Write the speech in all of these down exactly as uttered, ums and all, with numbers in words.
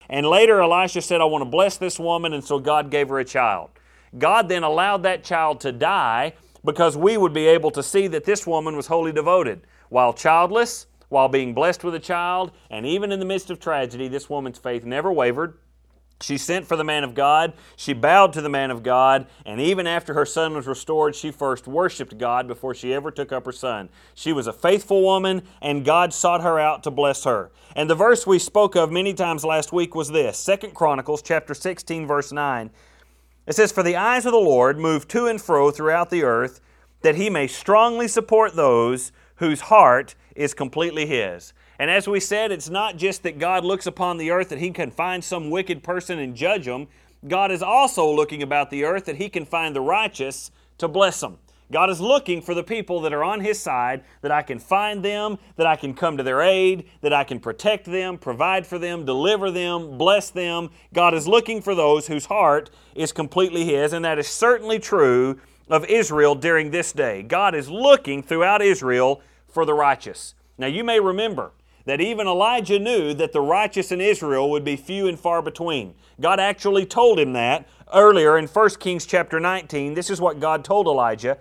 And later Elisha said, I want to bless this woman, and so God gave her a child. God then allowed that child to die because we would be able to see that this woman was wholly devoted. While childless, while being blessed with a child, and even in the midst of tragedy, this woman's faith never wavered. She sent for the man of God, she bowed to the man of God, and even after her son was restored, she first worshiped God before she ever took up her son. She was a faithful woman, and God sought her out to bless her. And the verse we spoke of many times last week was this, Second Chronicles chapter sixteen, verse nine. It says, For the eyes of the Lord move to and fro throughout the earth, that He may strongly support those whose heart is completely His. And as we said, it's not just that God looks upon the earth that He can find some wicked person and judge them. God is also looking about the earth that He can find the righteous to bless them. God is looking for the people that are on His side, that I can find them, that I can come to their aid, that I can protect them, provide for them, deliver them, bless them. God is looking for those whose heart is completely His, and that is certainly true of Israel during this day. God is looking throughout Israel for the righteous. Now you may remember that even Elijah knew that the righteous in Israel would be few and far between. God actually told him that earlier in First Kings chapter nineteen. This is what God told Elijah.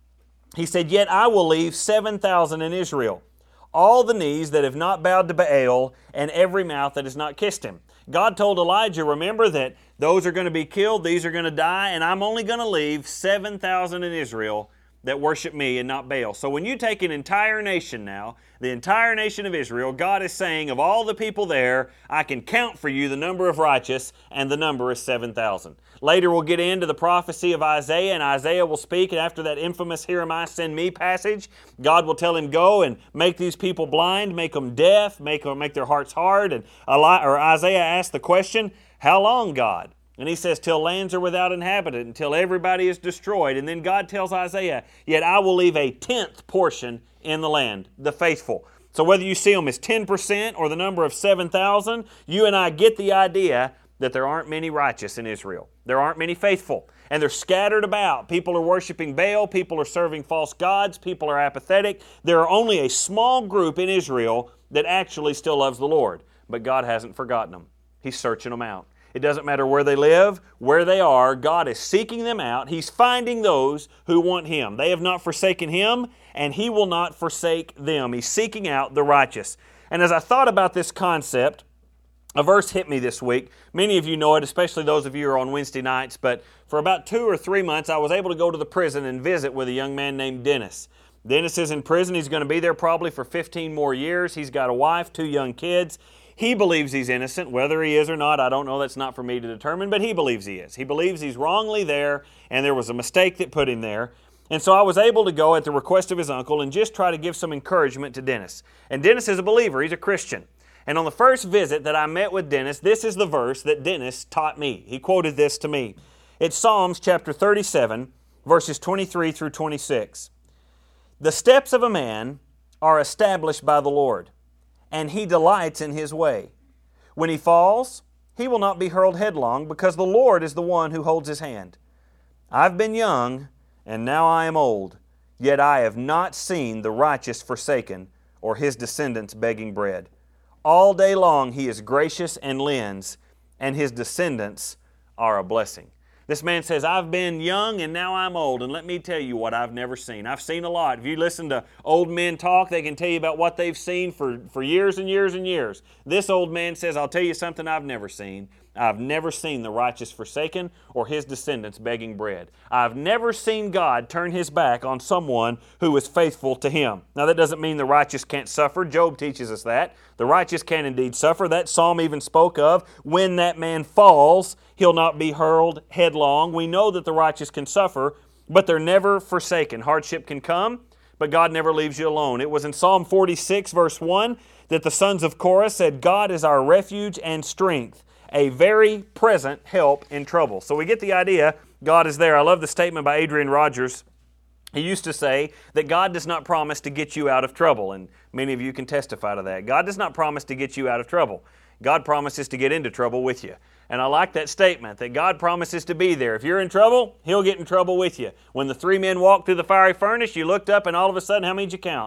He said, Yet I will leave seven thousand in Israel, all the knees that have not bowed to Baal, and every mouth that has not kissed him. God told Elijah, remember that those are going to be killed, these are going to die, and I'm only going to leave seven thousand in Israel that worship me and not Baal. So when you take an entire nation now, the entire nation of Israel, God is saying, of all the people there, I can count for you the number of righteous, and the number is seven thousand. Later we'll get into the prophecy of Isaiah, and Isaiah will speak, and after that infamous Here am I, send me passage, God will tell him, go and make these people blind, make them deaf, make, them, make their hearts hard. And or Isaiah asked the question, how long, God? And he says, till lands are without inhabitant, until everybody is destroyed. And then God tells Isaiah, yet I will leave a tenth portion in the land, the faithful. So whether you see them as ten percent or the number of seven thousand, you and I get the idea that there aren't many righteous in Israel. There aren't many faithful. And they're scattered about. People are worshiping Baal. People are serving false gods. People are apathetic. There are only a small group in Israel that actually still loves the Lord. But God hasn't forgotten them. He's searching them out. It doesn't matter where they live, where they are. God is seeking them out. He's finding those who want Him. They have not forsaken Him, and He will not forsake them. He's seeking out the righteous. And as I thought about this concept, a verse hit me this week. Many of you know it, especially those of you who are on Wednesday nights. But for about two or three months, I was able to go to the prison and visit with a young man named Dennis. Dennis is in prison. He's going to be there probably for fifteen more years. He's got a wife, two young kids. He believes he's innocent. Whether he is or not, I don't know. That's not for me to determine, but he believes he is. He believes he's wrongly there, and there was a mistake that put him there. And so I was able to go at the request of his uncle and just try to give some encouragement to Dennis. And Dennis is a believer. He's a Christian. And on the first visit that I met with Dennis, this is the verse that Dennis taught me. He quoted this to me. It's Psalms chapter thirty-seven, verses twenty-three through twenty-six. The steps of a man are established by the Lord, and He delights in his way. When he falls, he will not be hurled headlong, because the Lord is the one who holds his hand. I've been young, and now I am old, yet I have not seen the righteous forsaken, or his descendants begging bread. All day long He is gracious and lends, and His descendants are a blessing. This man says, I've been young and now I'm old, and let me tell you what I've never seen. I've seen a lot. If you listen to old men talk, they can tell you about what they've seen for, for years and years and years. This old man says, I'll tell you something I've never seen. I've never seen the righteous forsaken or his descendants begging bread. I've never seen God turn His back on someone who is faithful to Him. Now that doesn't mean the righteous can't suffer. Job teaches us that. The righteous can indeed suffer. That psalm even spoke of when that man falls, he'll not be hurled headlong. We know that the righteous can suffer, but they're never forsaken. Hardship can come, but God never leaves you alone. It was in Psalm forty-six verse one that the sons of Korah said, God is our refuge and strength, a very present help in trouble. So we get the idea, God is there. I love the statement by Adrian Rogers. He used to say that God does not promise to get you out of trouble, and many of you can testify to that. God does not promise to get you out of trouble. God promises to get into trouble with you. And I like that statement, that God promises to be there. If you're in trouble, He'll get in trouble with you. When the three men walked through the fiery furnace, you looked up and all of a sudden, how many did you count?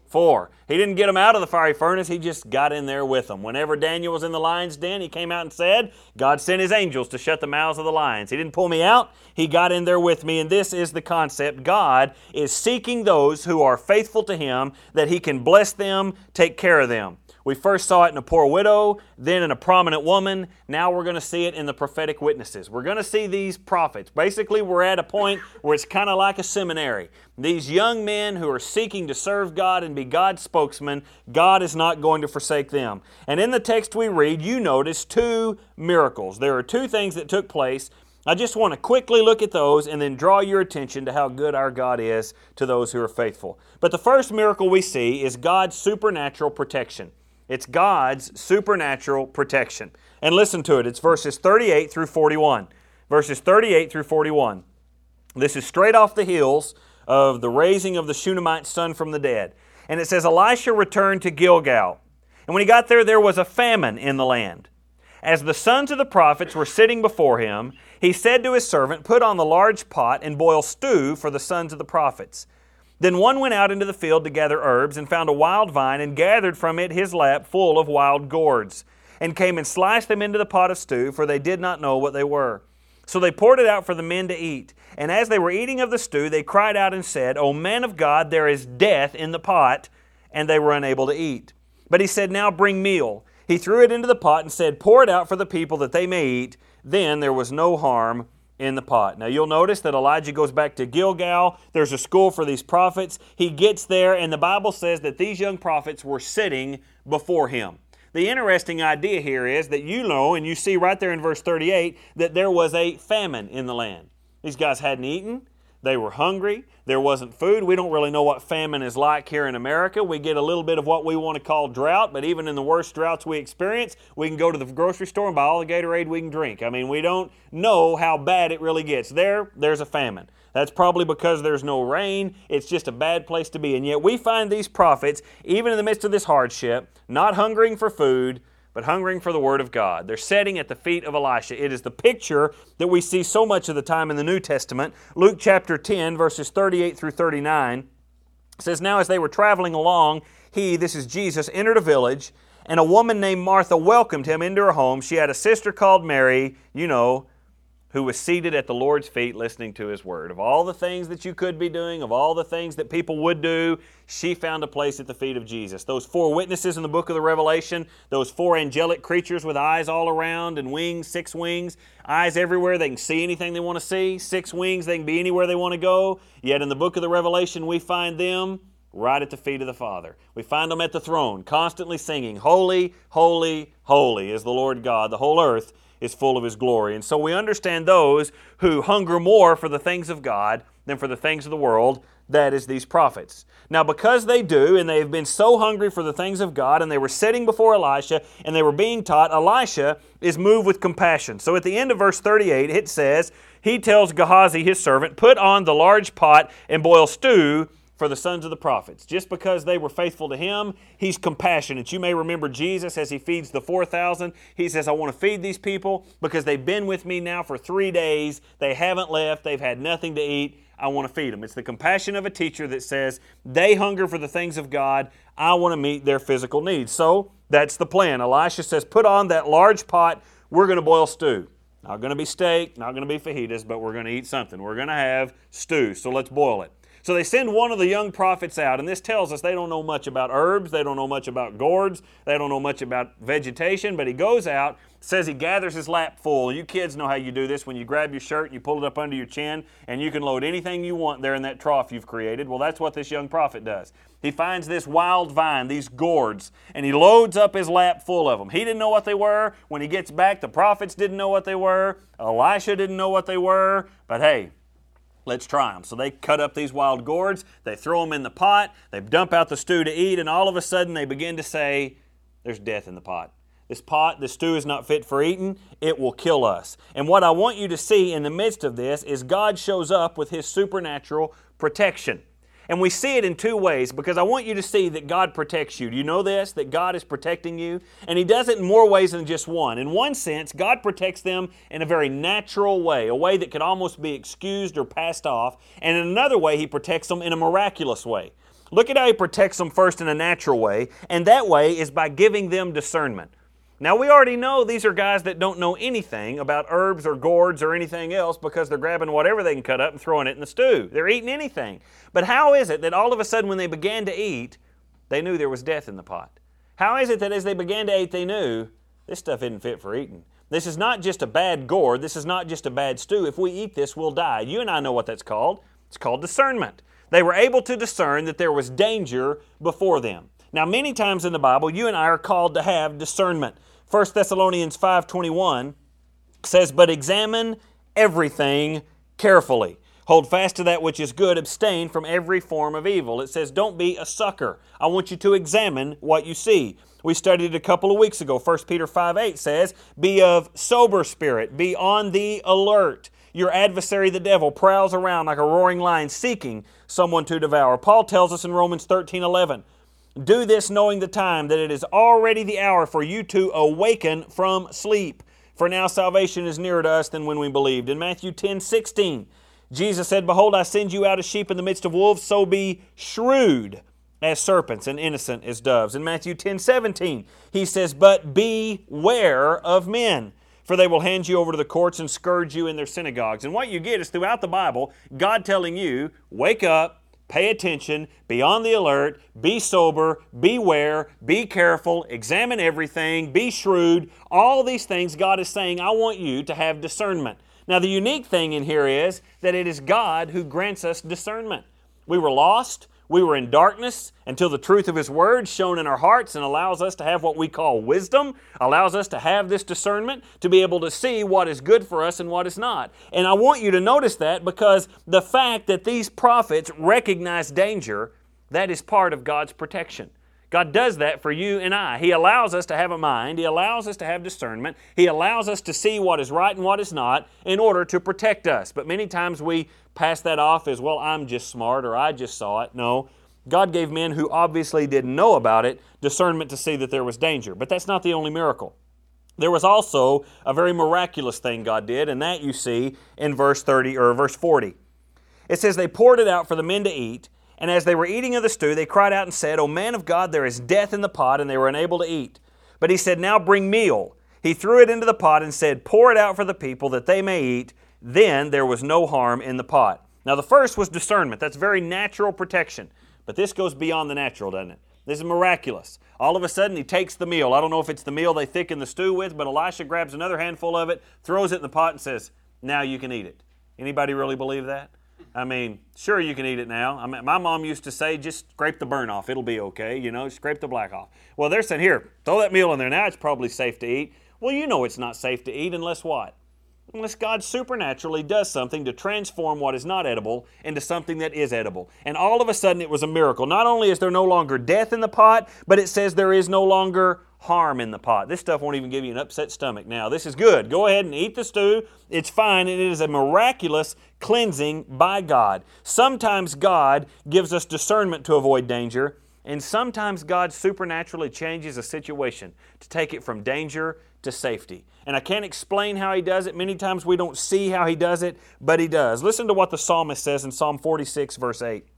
Four. He didn't get them out of the fiery furnace. He just got in there with them. Whenever Daniel was in the lion's den, he came out and said, God sent His angels to shut the mouths of the lions. He didn't pull me out. He got in there with me. And this is the concept. God is seeking those who are faithful to Him, that He can bless them, take care of them. We first saw it in a poor widow, then in a prominent woman. Now we're going to see it in the prophetic witnesses. We're going to see these prophets. Basically, we're at a point where it's kind of like a seminary. These young men who are seeking to serve God and be God's spokesman, God is not going to forsake them. And in the text we read, you notice two miracles. There are two things that took place. I just want to quickly look at those and then draw your attention to how good our God is to those who are faithful. But the first miracle we see is God's supernatural protection. It's God's supernatural protection. And listen to it. It's verses thirty-eight through forty-one. Verses thirty-eight through forty-one. This is straight off the heels of the raising of the Shunammite son from the dead. And it says, Elisha returned to Gilgal. And when he got there, there was a famine in the land. As the sons of the prophets were sitting before him, he said to his servant, Put on the large pot and boil stew for the sons of the prophets. Then one went out into the field to gather herbs, and found a wild vine, and gathered from it his lap full of wild gourds, and came and sliced them into the pot of stew, for they did not know what they were. So they poured it out for the men to eat. And as they were eating of the stew, they cried out and said, O man of God, there is death in the pot, and they were unable to eat. But he said, Now bring meal. He threw it into the pot and said, Pour it out for the people that they may eat. Then there was no harm in the pot. Now you'll notice that Elijah goes back to Gilgal. There's a school for these prophets. He gets there, and the Bible says that these young prophets were sitting before him. The interesting idea here is that you know, and you see right there in verse thirty-eight, that there was a famine in the land. These guys hadn't eaten. They were hungry. There wasn't food. We don't really know what famine is like here in America. We get a little bit of what we want to call drought, but even in the worst droughts we experience, we can go to the grocery store and buy all the Gatorade we can drink. I mean, we don't know how bad it really gets. There, there's a famine. That's probably because there's no rain. It's just a bad place to be. And yet we find these prophets, even in the midst of this hardship, not hungering for food, but hungering for the Word of God. They're sitting at the feet of Elisha. It is the picture that we see so much of the time in the New Testament. Luke chapter ten, verses thirty-eight through thirty-nine, says, Now as they were traveling along, he, this is Jesus, entered a village, and a woman named Martha welcomed him into her home. She had a sister called Mary, you know, who was seated at the Lord's feet listening to His Word. Of all the things that you could be doing, of all the things that people would do, she found a place at the feet of Jesus. Those four witnesses in the book of the Revelation, those four angelic creatures with eyes all around and wings, six wings, eyes everywhere, they can see anything they want to see, six wings, they can be anywhere they want to go. Yet in the book of the Revelation, we find them right at the feet of the Father. We find them at the throne, constantly singing, Holy, holy, holy is the Lord God. The whole earth is full of His glory. And so we understand those who hunger more for the things of God than for the things of the world, that is these prophets. Now because they do, and they've been so hungry for the things of God, and they were sitting before Elisha, and they were being taught, Elisha is moved with compassion. So at the end of verse thirty-eight, it says, he tells Gehazi, his servant, Put on the large pot and boil stew for the sons of the prophets. Just because they were faithful to Him, He's compassionate. You may remember Jesus as He feeds the four thousand. He says, I want to feed these people because they've been with me now for three days. They haven't left. They've had nothing to eat. I want to feed them. It's the compassion of a teacher that says, they hunger for the things of God. I want to meet their physical needs. So that's the plan. Elisha says, put on that large pot. We're going to boil stew. Not going to be steak, not going to be fajitas, but we're going to eat something. We're going to have stew. So let's boil it. So they send one of the young prophets out, and this tells us they don't know much about herbs, they don't know much about gourds, they don't know much about vegetation, but he goes out, says he gathers his lap full. You kids know how you do this when you grab your shirt and you pull it up under your chin, and you can load anything you want there in that trough you've created. Well, that's what this young prophet does. He finds this wild vine, these gourds, and he loads up his lap full of them. He didn't know what they were. When he gets back, the prophets didn't know what they were. Elisha didn't know what they were, but hey, let's try them. So they cut up these wild gourds, they throw them in the pot, they dump out the stew to eat, and all of a sudden they begin to say, there's death in the pot. This pot, this stew is not fit for eating. It will kill us. And what I want you to see in the midst of this is God shows up with His supernatural protection. And we see it in two ways, because I want you to see that God protects you. Do you know this? That God is protecting you? And He does it in more ways than just one. In one sense, God protects them in a very natural way, a way that could almost be excused or passed off. And in another way, He protects them in a miraculous way. Look at how He protects them first in a natural way, and that way is by giving them discernment. Now, we already know these are guys that don't know anything about herbs or gourds or anything else because they're grabbing whatever they can cut up and throwing it in the stew. They're eating anything. But how is it that all of a sudden when they began to eat, they knew there was death in the pot? How is it that as they began to eat, they knew this stuff isn't fit for eating? This is not just a bad gourd. This is not just a bad stew. If we eat this, we'll die. You and I know what that's called. It's called discernment. They were able to discern that there was danger before them. Now, many times in the Bible, you and I are called to have discernment. First Thessalonians five twenty-one says, "But examine everything carefully. Hold fast to that which is good. Abstain from every form of evil." It says, don't be a sucker. I want you to examine what you see. We studied a couple of weeks ago. First Peter five eight says, "Be of sober spirit. Be on the alert. Your adversary, the devil, prowls around like a roaring lion seeking someone to devour." Paul tells us in Romans thirteen eleven, "Do this knowing the time, that it is already the hour for you to awaken from sleep. For now salvation is nearer to us than when we believed." In Matthew ten sixteen, Jesus said, "Behold, I send you out as sheep in the midst of wolves, so be shrewd as serpents and innocent as doves." In Matthew ten seventeen, He says, "But beware of men, for they will hand you over to the courts and scourge you in their synagogues." And what you get is throughout the Bible, God telling you, wake up, pay attention, be on the alert, be sober, beware, be careful, examine everything, be shrewd. All these things God is saying, I want you to have discernment. Now the unique thing in here is that it is God who grants us discernment. We were lost. We were in darkness until the truth of His Word shone in our hearts and allows us to have what we call wisdom, allows us to have this discernment to be able to see what is good for us and what is not. And I want you to notice that because the fact that these prophets recognize danger, that is part of God's protection. God does that for you and I. He allows us to have a mind. He allows us to have discernment. He allows us to see what is right and what is not in order to protect us. But many times we pass that off as, well, I'm just smart or I just saw it. No, God gave men who obviously didn't know about it discernment to see that there was danger. But that's not the only miracle. There was also a very miraculous thing God did, and that you see in verse thirty or verse forty. It says, "They poured it out for the men to eat, and as they were eating of the stew, they cried out and said, 'O man of God, there is death in the pot,' and they were unable to eat. But He said, 'Now bring meal.' He threw it into the pot and said, 'Pour it out for the people that they may eat.' Then there was no harm in the pot." Now the first was discernment. That's very natural protection. But this goes beyond the natural, doesn't it? This is miraculous. All of a sudden He takes the meal. I don't know if it's the meal they thicken the stew with, but Elisha grabs another handful of it, throws it in the pot and says, "Now you can eat it." Anybody really believe that? I mean, sure you can eat it now. I mean, my mom used to say, just scrape the burn off. It'll be okay, you know, scrape the black off. Well, they're saying, here, throw that meal in there. Now it's probably safe to eat. Well, you know it's not safe to eat unless what? Unless God supernaturally does something to transform what is not edible into something that is edible. And all of a sudden it was a miracle. Not only is there no longer death in the pot, but it says there is no longer harm in the pot. This stuff won't even give you an upset stomach now. This is good. Go ahead and eat the stew. It's fine, and it is a miraculous cleansing by God. Sometimes God gives us discernment to avoid danger, and sometimes God supernaturally changes a situation to take it from danger to safety. And I can't explain how He does it. Many times we don't see how He does it, but He does. Listen to what the psalmist says in Psalm forty-six, verse eight.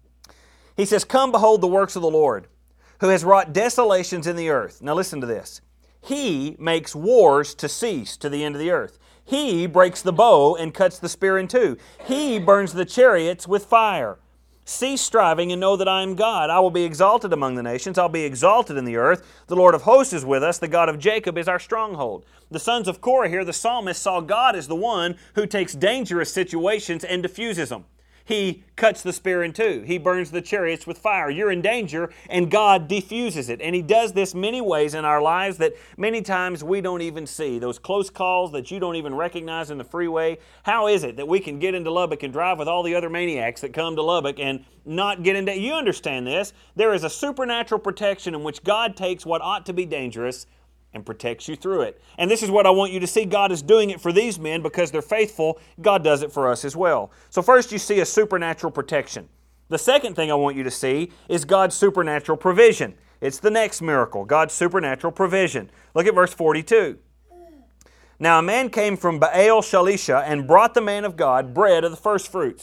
He says, "Come behold the works of the Lord, who has wrought desolations in the earth." Now listen to this. "He makes wars to cease to the end of the earth. He breaks the bow and cuts the spear in two. He burns the chariots with fire. Cease striving and know that I am God. I will be exalted among the nations. I'll be exalted in the earth. The Lord of hosts is with us. The God of Jacob is our stronghold." The sons of Korah here, the psalmist saw God as the one who takes dangerous situations and diffuses them. He cuts the spear in two. He burns the chariots with fire. You're in danger, and God diffuses it. And He does this many ways in our lives that many times we don't even see. Those close calls that you don't even recognize in the freeway. How is it that we can get into Lubbock and drive with all the other maniacs that come to Lubbock and not get into... You understand this. There is a supernatural protection in which God takes what ought to be dangerous and protects you through it. And this is what I want you to see. God is doing it for these men because they're faithful. God does it for us as well. So first you see a supernatural protection. The second thing I want you to see is God's supernatural provision. It's the next miracle, God's supernatural provision. Look at verse forty-two. "Now a man came from Baal Shalisha and brought the man of God bread of the first fruits.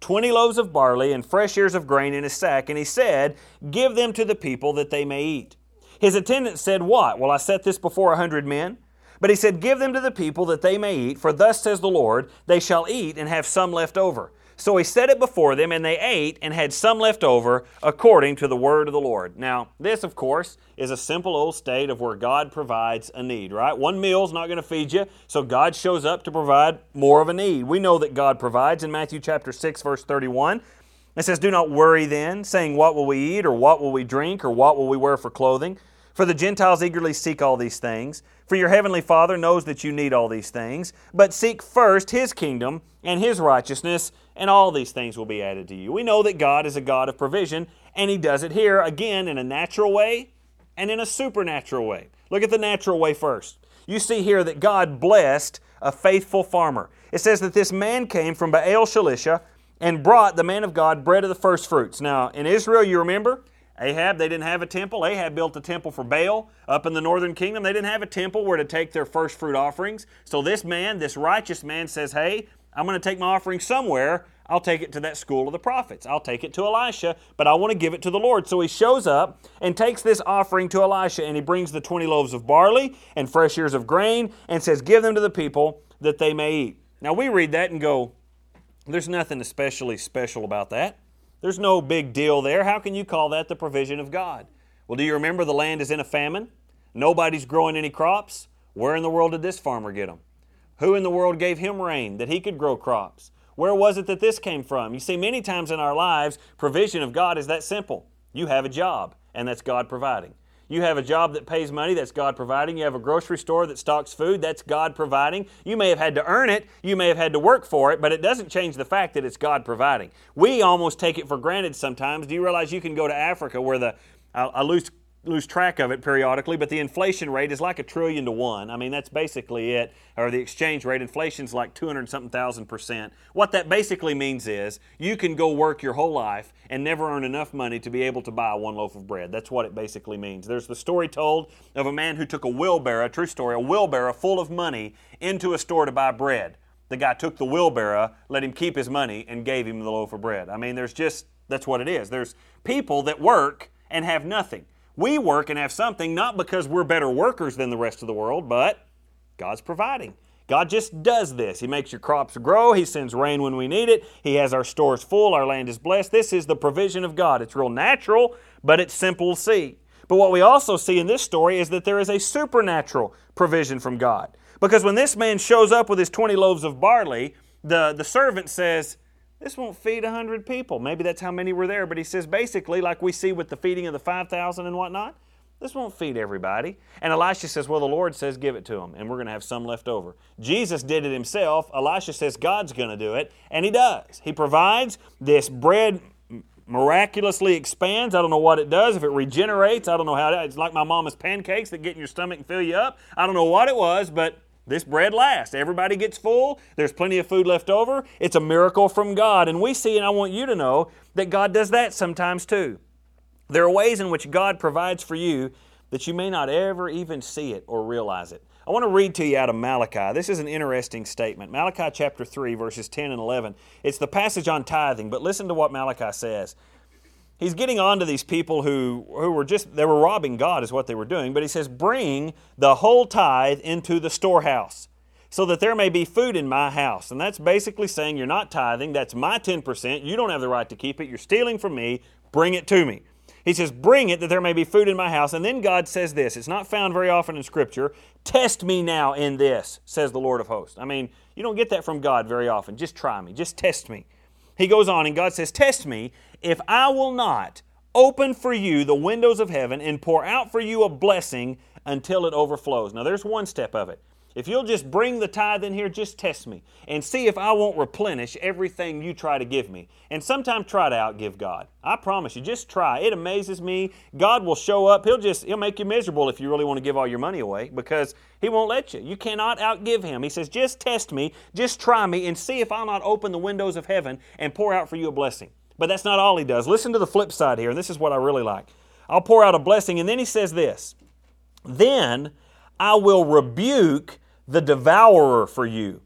twenty loaves of barley and fresh ears of grain in his sack, and he said, give them to the people that they may eat. His attendants said, what? Will I set this before a hundred men? But he said, give them to the people that they may eat, for thus says the Lord, they shall eat and have some left over. So he set it before them, and they ate and had some left over, according to the word of the Lord. Now, this, of course, is a simple old state of where God provides a need, right? One meal's not going to feed you, so God shows up to provide more of a need. We know that God provides in Matthew chapter six, verse thirty-one. It says, do not worry then, saying, what will we eat, or what will we drink, or what will we wear for clothing? For the Gentiles eagerly seek all these things. For your heavenly Father knows that you need all these things. But seek first His kingdom and His righteousness, and all these things will be added to you. We know that God is a God of provision, and He does it here, again, in a natural way and in a supernatural way. Look at the natural way first. You see here that God blessed a faithful farmer. It says that this man came from Baal Shalisha and brought the man of God bread of the first fruits. Now, in Israel, you remember, Ahab, they didn't have a temple. Ahab built a temple for Baal up in the northern kingdom. They didn't have a temple where to take their first fruit offerings. So this man, this righteous man, says, hey, I'm going to take my offering somewhere. I'll take it to that school of the prophets. I'll take it to Elisha, but I want to give it to the Lord. So he shows up and takes this offering to Elisha, and he brings the twenty loaves of barley and fresh ears of grain and says, give them to the people that they may eat. Now we read that and go, there's nothing especially special about that. There's no big deal there. How can you call that the provision of God? Well, do you remember the land is in a famine? Nobody's growing any crops. Where in the world did this farmer get them? Who in the world gave him rain that he could grow crops? Where was it that this came from? You see, many times in our lives, provision of God is that simple. You have a job, and that's God providing. You have a job that pays money, that's God providing. You have a grocery store that stocks food, that's God providing. You may have had to earn it, you may have had to work for it, but it doesn't change the fact that it's God providing. We almost take it for granted sometimes. Do you realize you can go to Africa where the, I, I lose lose track of it periodically, but the inflation rate is like a trillion to one. I mean, that's basically it. Or the exchange rate, inflation's like two hundred something thousand percent. What that basically means is you can go work your whole life and never earn enough money to be able to buy one loaf of bread. That's what it basically means. There's the story told of a man who took a wheelbarrow, a true story, a wheelbarrow full of money into a store to buy bread. The guy took the wheelbarrow, let him keep his money, and gave him the loaf of bread. I mean, there's just, that's what it is. There's people that work and have nothing. We work and have something not because we're better workers than the rest of the world, but God's providing. God just does this. He makes your crops grow. He sends rain when we need it. He has our stores full. Our land is blessed. This is the provision of God. It's real natural, but it's simple to see. But what we also see in this story is that there is a supernatural provision from God. Because when this man shows up with his twenty loaves of barley, the, the servant says, this won't feed a hundred people. Maybe that's how many were there. But he says basically, like we see with the feeding of the five thousand and whatnot, this won't feed everybody. And Elisha says, well, the Lord says give it to them, and we're going to have some left over. Jesus did it himself. Elisha says God's going to do it, and He does. He provides. This bread miraculously expands. I don't know what it does. If it regenerates, I don't know how it, it's like my mama's pancakes that get in your stomach and fill you up. I don't know what it was, but this bread lasts. Everybody gets full. There's plenty of food left over. It's a miracle from God. And we see, and I want you to know, that God does that sometimes too. There are ways in which God provides for you that you may not ever even see it or realize it. I want to read to you out of Malachi. This is an interesting statement. Malachi chapter three, verses ten and eleven. It's the passage on tithing, but listen to what Malachi says. He's getting on to these people who, who were just, they were robbing God is what they were doing. But he says, bring the whole tithe into the storehouse so that there may be food in my house. And that's basically saying you're not tithing. That's my ten percent. You don't have the right to keep it. You're stealing from me. Bring it to me. He says, bring it that there may be food in my house. And then God says this. It's not found very often in Scripture. Test me now in this, says the Lord of hosts. I mean, you don't get that from God very often. Just try me. Just test me. He goes on and God says, test me if I will not open for you the windows of heaven and pour out for you a blessing until it overflows. Now there's one step of it. If you'll just bring the tithe in here, just test me and see if I won't replenish everything you try to give me. And sometimes try to outgive God. I promise you, just try. It amazes me. God will show up. He'll just, He'll make you miserable if you really want to give all your money away because He won't let you. You cannot outgive Him. He says, just test me, just try me and see if I'll not open the windows of heaven and pour out for you a blessing. But that's not all He does. Listen to the flip side here, and this is what I really like. I'll pour out a blessing, and then He says this, then I will rebuke the devourer for you,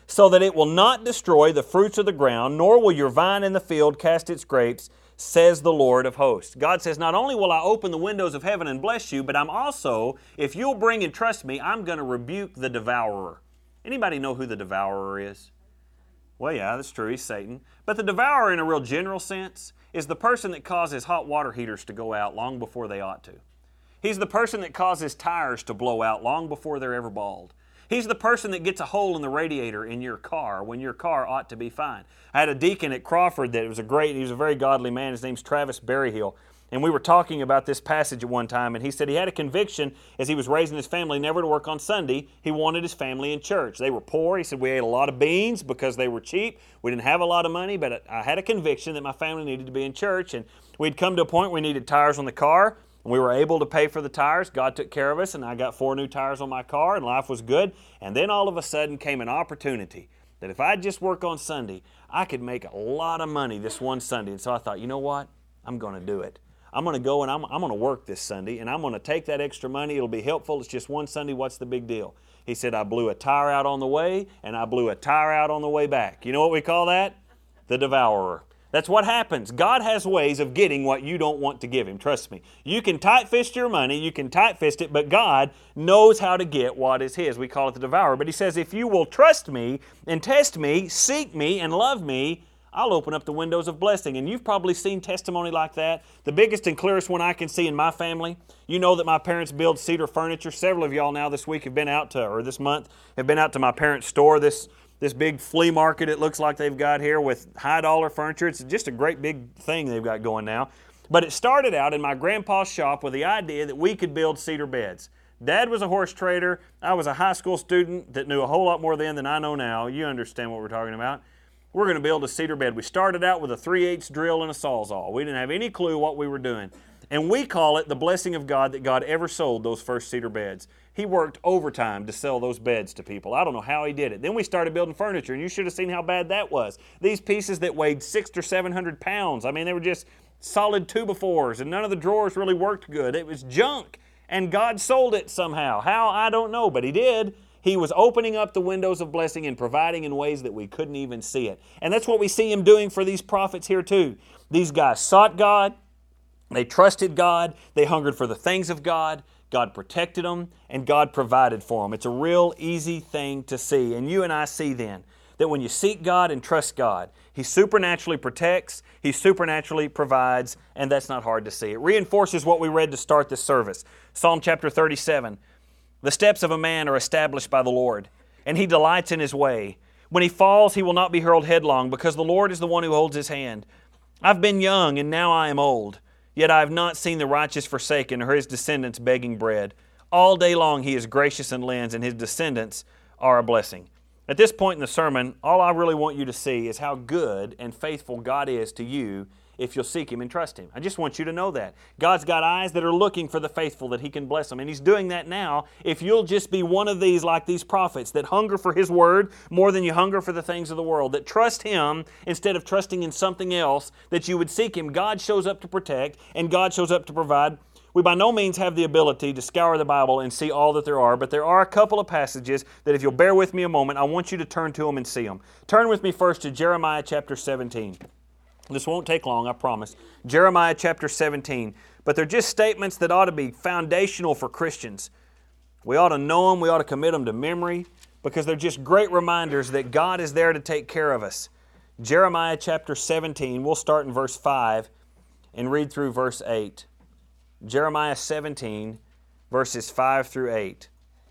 so that it will not destroy the fruits of the ground, nor will your vine in the field cast its grapes, says the Lord of hosts. God says, not only will I open the windows of heaven and bless you, but I'm also, if you'll bring and trust me, I'm going to rebuke the devourer. Anybody know who the devourer is? Well, yeah, that's true. He's Satan. But the devourer, in a real general sense, is the person that causes hot water heaters to go out long before they ought to. He's the person that causes tires to blow out long before they're ever bald. He's the person that gets a hole in the radiator in your car when your car ought to be fine. I had a deacon at Crawford that was a great, he was a very godly man. His name's Travis Berryhill. And we were talking about this passage at one time, and he said he had a conviction as he was raising his family never to work on Sunday. He wanted his family in church. They were poor. He said, we ate a lot of beans because they were cheap. We didn't have a lot of money, but I had a conviction that my family needed to be in church. And we'd come to a point where we needed tires on the car, and we were able to pay for the tires. God took care of us, and I got four new tires on my car, and life was good. And then all of a sudden came an opportunity that if I'd just work on Sunday, I could make a lot of money this one Sunday. And so I thought, you know what? I'm going to do it. I'm going to go and I'm, I'm going to work this Sunday, and I'm going to take that extra money. It'll be helpful. It's just one Sunday. What's the big deal? He said, I blew a tire out on the way, and I blew a tire out on the way back. You know what we call that? The devourer. That's what happens. God has ways of getting what you don't want to give Him. Trust me. You can tight-fist your money. You can tight-fist it, but God knows how to get what is His. We call it the devourer. But He says, if you will trust me and test me, seek me and love me, I'll open up the windows of blessing. And you've probably seen testimony like that. The biggest and clearest one I can see in my family, you know that my parents build cedar furniture. Several of y'all now this week have been out to, or this month, have been out to my parents' store, this, this big flea market it looks like they've got here with high dollar furniture. It's just a great big thing they've got going now. But it started out in my grandpa's shop with the idea that we could build cedar beds. Dad was a horse trader. I was a high school student that knew a whole lot more then than I know now. You understand what we're talking about. We're going to build a cedar bed. We started out with a three eighths drill and a Sawzall. We didn't have any clue what we were doing. And we call it the blessing of God that God ever sold those first cedar beds. He worked overtime to sell those beds to people. I don't know how He did it. Then we started building furniture, and you should have seen how bad that was. These pieces that weighed six or seven hundred pounds. I mean, they were just solid two by fours, and none of the drawers really worked good. It was junk, and God sold it somehow. How? I don't know, but He did. He was opening up the windows of blessing and providing in ways that we couldn't even see it. And that's what we see Him doing for these prophets here too. These guys sought God. They trusted God. They hungered for the things of God. God protected them, and God provided for them. It's a real easy thing to see. And you and I see then that when you seek God and trust God, He supernaturally protects, He supernaturally provides, and that's not hard to see. It reinforces what we read to start this service. Psalm chapter thirty-seven. The steps of a man are established by the Lord, and he delights in his way. When he falls, he will not be hurled headlong, because the Lord is the one who holds his hand. I've been young, and now I am old, yet I have not seen the righteous forsaken, or his descendants begging bread. All day long he is gracious and lends, and his descendants are a blessing. At this point in the sermon, all I really want you to see is how good and faithful God is to you if you'll seek Him and trust Him. I just want you to know that. God's got eyes that are looking for the faithful, that He can bless them. And He's doing that now if you'll just be one of these like these prophets that hunger for His Word more than you hunger for the things of the world, that trust Him instead of trusting in something else, that you would seek Him. God shows up to protect, and God shows up to provide. We by no means have the ability to scour the Bible and see all that there are, but there are a couple of passages that if you'll bear with me a moment, I want you to turn to them and see them. Turn with me first to Jeremiah chapter seventeen. This won't take long, I promise. Jeremiah chapter seventeen. But they're just statements that ought to be foundational for Christians. We ought to know them, we ought to commit them to memory, because they're just great reminders that God is there to take care of us. Jeremiah chapter seventeen, we'll start in verse five and read through verse eight. Jeremiah seventeen, verses five through eight.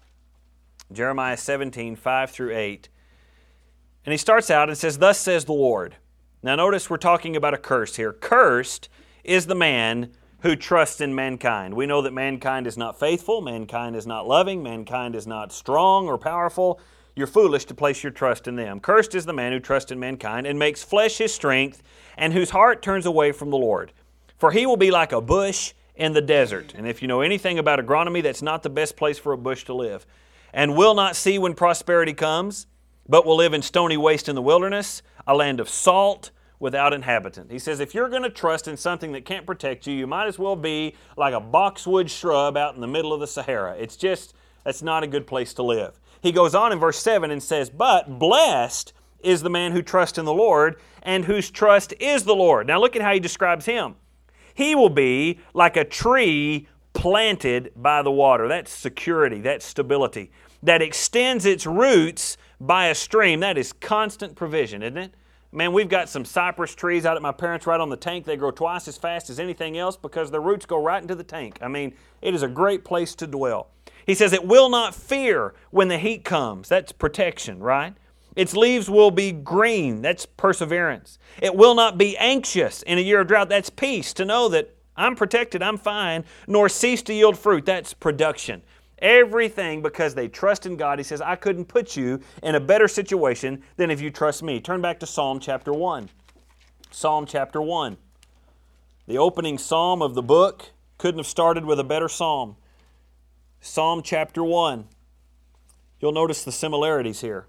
Jeremiah seventeen, five through eight. And he starts out and says, "Thus says the Lord." Now notice we're talking about a curse here. Cursed is the man who trusts in mankind. We know that mankind is not faithful, mankind is not loving, mankind is not strong or powerful. You're foolish to place your trust in them. Cursed is the man who trusts in mankind and makes flesh his strength, and whose heart turns away from the Lord. For he will be like a bush in the desert. And if you know anything about agronomy, that's not the best place for a bush to live. And will not see when prosperity comes, but will live in stony waste in the wilderness, a land of salt without inhabitant. He says if you're going to trust in something that can't protect you, you might as well be like a boxwood shrub out in the middle of the Sahara. It's just, that's not a good place to live. He goes on in verse seven and says, but blessed is the man who trusts in the Lord and whose trust is the Lord. Now look at how he describes him. He will be like a tree planted by the water. That's security, that's stability. That extends its roots by a stream. That is constant provision, isn't it? Man, we've got some cypress trees out at my parents' right on the tank. They grow twice as fast as anything else because their roots go right into the tank. I mean, it is a great place to dwell. He says it will not fear when the heat comes. That's protection, right? Its leaves will be green. That's perseverance. It will not be anxious in a year of drought. That's peace, to know that I'm protected, I'm fine, nor cease to yield fruit. That's production. Everything because they trust in God. He says, I couldn't put you in a better situation than if you trust me. Turn back to Psalm chapter one. Psalm chapter one. The opening psalm of the book couldn't have started with a better psalm. Psalm chapter one. You'll notice the similarities here.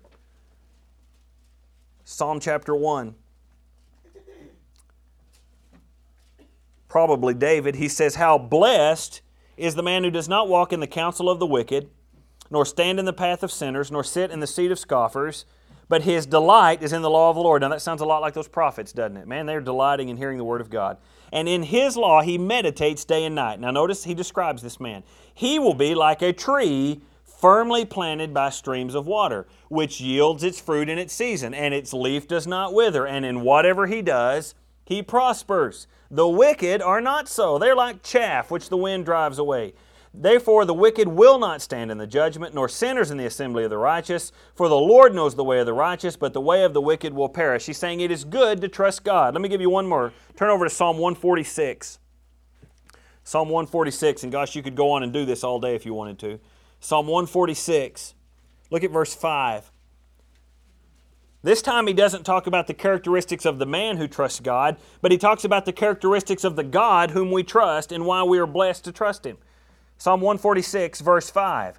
Psalm chapter one. Probably David. He says, how blessed is the man who does not walk in the counsel of the wicked, nor stand in the path of sinners, nor sit in the seat of scoffers, but his delight is in the law of the Lord. Now that sounds a lot like those prophets, doesn't it? Man, they're delighting in hearing the Word of God. And in His law he meditates day and night. Now notice he describes this man. He will be like a tree firmly planted by streams of water, which yields its fruit in its season, and its leaf does not wither. And in whatever he does, he prospers. The wicked are not so. They're like chaff which the wind drives away. Therefore the wicked will not stand in the judgment, nor sinners in the assembly of the righteous. For the Lord knows the way of the righteous, but the way of the wicked will perish. He's saying it is good to trust God. Let me give you one more. Turn over to Psalm one forty-six. Psalm one forty-six, and gosh, you could go on and do this all day if you wanted to. Psalm one forty-six. Look at verse five. This time he doesn't talk about the characteristics of the man who trusts God, but he talks about the characteristics of the God whom we trust and why we are blessed to trust Him. Psalm one forty-six, verse five.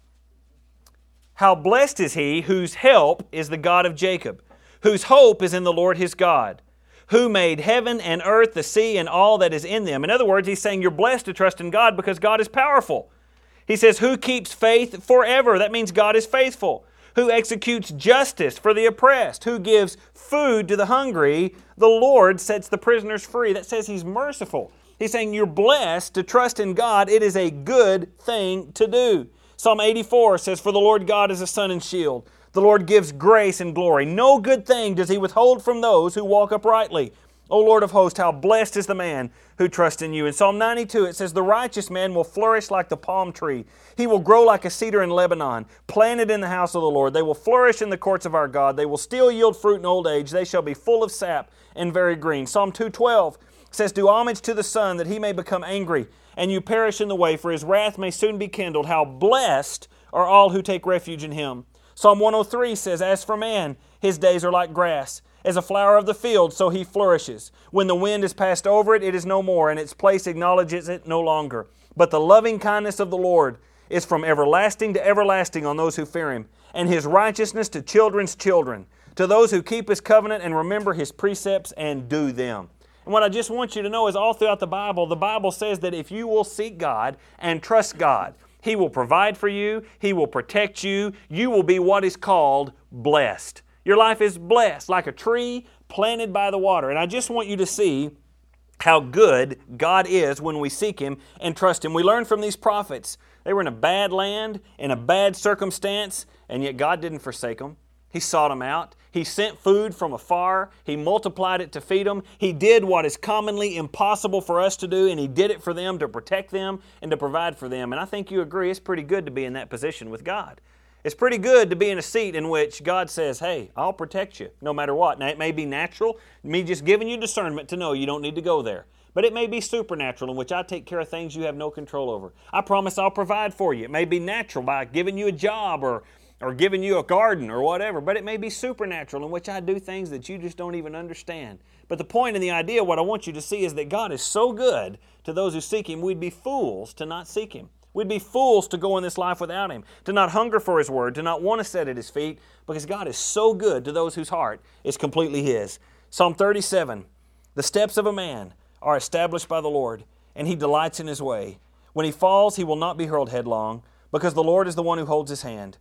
How blessed is he whose help is the God of Jacob, whose hope is in the Lord his God, who made heaven and earth, the sea, and all that is in them. In other words, he's saying you're blessed to trust in God because God is powerful. He says, who keeps faith forever? That means God is faithful. Who executes justice for the oppressed, who gives food to the hungry. The Lord sets the prisoners free. That says He's merciful. He's saying you're blessed to trust in God. It is a good thing to do. Psalm eighty-four says, for the Lord God is a sun and shield. The Lord gives grace and glory. No good thing does He withhold from those who walk uprightly. O Lord of hosts, how blessed is the man who trusts in You. In Psalm ninety-two it says, the righteous man will flourish like the palm tree. He will grow like a cedar in Lebanon, planted in the house of the Lord. They will flourish in the courts of our God. They will still yield fruit in old age. They shall be full of sap and very green. Psalm two twelve says, do homage to the Son that He may become angry, and you perish in the way, for His wrath may soon be kindled. How blessed are all who take refuge in Him. Psalm one oh three says, as for man, his days are like grass. As a flower of the field, so he flourishes. When the wind has passed over it, it is no more, and its place acknowledges it no longer. But the loving kindness of the Lord is from everlasting to everlasting on those who fear Him, and His righteousness to children's children, to those who keep His covenant and remember His precepts and do them. And what I just want you to know is all throughout the Bible, the Bible says that if you will seek God and trust God, He will provide for you, He will protect you, you will be what is called blessed. Your life is blessed like a tree planted by the water. And I just want you to see how good God is when we seek Him and trust Him. We learn from these prophets. They were in a bad land, in a bad circumstance, and yet God didn't forsake them. He sought them out. He sent food from afar. He multiplied it to feed them. He did what is commonly impossible for us to do, and He did it for them to protect them and to provide for them. And I think you agree it's pretty good to be in that position with God. It's pretty good to be in a seat in which God says, hey, I'll protect you no matter what. Now, it may be natural, me just giving you discernment to know you don't need to go there. But it may be supernatural in which I take care of things you have no control over. I promise I'll provide for you. It may be natural by giving you a job or, or giving you a garden or whatever. But it may be supernatural in which I do things that you just don't even understand. But the point and the idea, what I want you to see is that God is so good to those who seek Him, we'd be fools to not seek Him. We'd be fools to go in this life without Him, to not hunger for His Word, to not want to sit at His feet, because God is so good to those whose heart is completely His. Psalm thirty-seven, the steps of a man are established by the Lord, and He delights in His way. When he falls, he will not be hurled headlong, because the Lord is the one who holds his hand.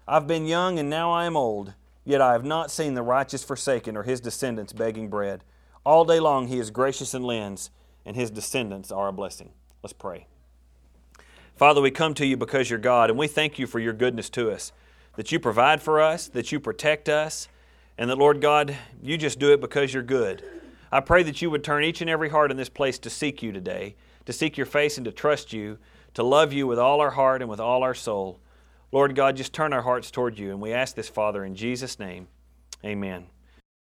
I've been young and now I am old, yet I have not seen the righteous forsaken or his descendants begging bread. All day long He is gracious and lends, and His descendants are a blessing. Let's pray. Father, we come to You because You're God, and we thank You for Your goodness to us, that You provide for us, that You protect us, and that, Lord God, You just do it because You're good. I pray that You would turn each and every heart in this place to seek You today, to seek Your face and to trust You, to love You with all our heart and with all our soul. Lord God, just turn our hearts toward You, and we ask this, Father, in Jesus' name. Amen.